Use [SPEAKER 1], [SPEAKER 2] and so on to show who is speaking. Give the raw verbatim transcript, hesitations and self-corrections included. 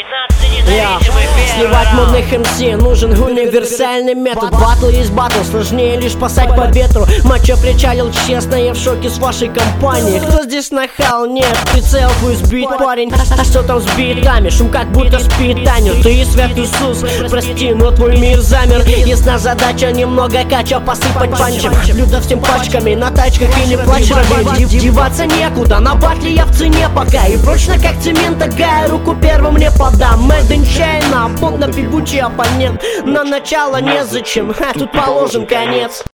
[SPEAKER 1] Я. Сливать модных эм си нужен универсальный метод. Батл есть батл, сложнее лишь спасать по ветру. Мачо причалил честно, я в шоке с вашей компанией. Кто здесь нахал? Нет, прицел пусть сбит парень. А что там с битами? Шум как будто спит Таня. Ты свят Иисус, прости, но твой мир замер. Ясна задача, немного кача посыпать панчем. Блюдо всем пачками, на тачках и не плачь, робей. Деваться некуда, на батле я в цене пока. И прочно как цемент, такая руку первым не подам. Made in China, модно певучий оппонент. На начало незачем, ха, тут положен конец.